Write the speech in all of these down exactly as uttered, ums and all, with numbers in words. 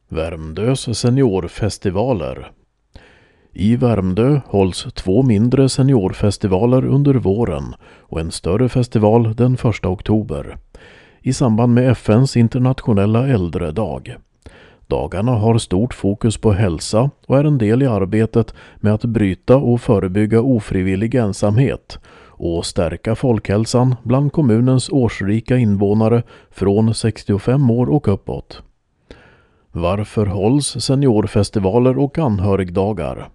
Värmdös seniorfestivaler. I Värmdö hålls två mindre seniorfestivaler under våren och en större festival den första oktober i samband med F N:s internationella äldredag. Dagarna har stort fokus på hälsa och är en del i arbetet med att bryta och förebygga ofrivillig ensamhet och stärka folkhälsan bland kommunens årsrika invånare från sextiofem år och uppåt. Varför hålls seniorfestivaler och anhörigdagar?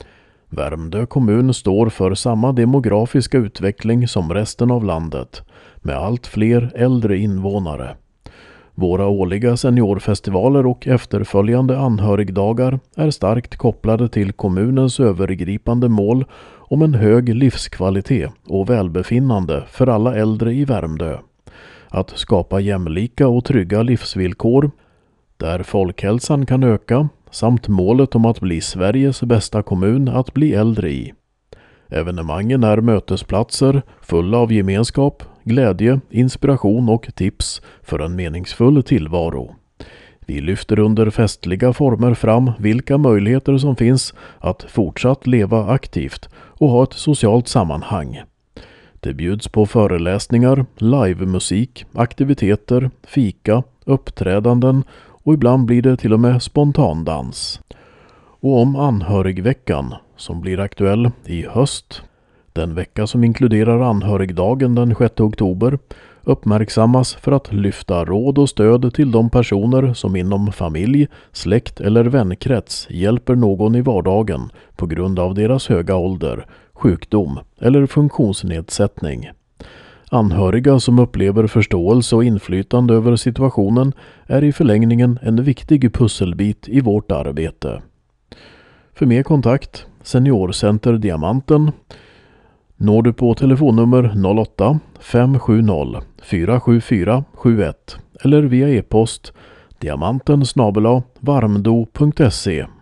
Värmdö kommun står för samma demografiska utveckling som resten av landet, med allt fler äldre invånare. Våra årliga seniorfestivaler och efterföljande anhörigdagar är starkt kopplade till kommunens övergripande mål om en hög livskvalitet och välbefinnande för alla äldre i Värmdö. Att skapa jämlika och trygga livsvillkor där folkhälsan kan öka samt målet om att bli Sveriges bästa kommun att bli äldre i. Evenemangen är mötesplatser fulla av gemenskap, glädje, inspiration och tips för en meningsfull tillvaro. Vi lyfter under festliga former fram vilka möjligheter som finns att fortsatt leva aktivt och ha ett socialt sammanhang. Det bjuds på föreläsningar, livemusik, aktiviteter, fika, uppträdanden och ibland blir det till och med spontandans. Och om anhörigveckan som blir aktuell i höst, den vecka som inkluderar anhörigdagen den sjätte oktober, uppmärksammas för att lyfta råd och stöd till de personer som inom familj, släkt eller vänkrets hjälper någon i vardagen på grund av deras höga ålder, sjukdom eller funktionsnedsättning. Anhöriga som upplever förståelse och inflytande över situationen är i förlängningen en viktig pusselbit i vårt arbete. För mer kontakt, Seniorcenter Diamanten, når du på telefonnummer noll åtta fem sju noll fyra sju fyra sju ett eller via e-post diamanten snabel-a varmdo punkt se.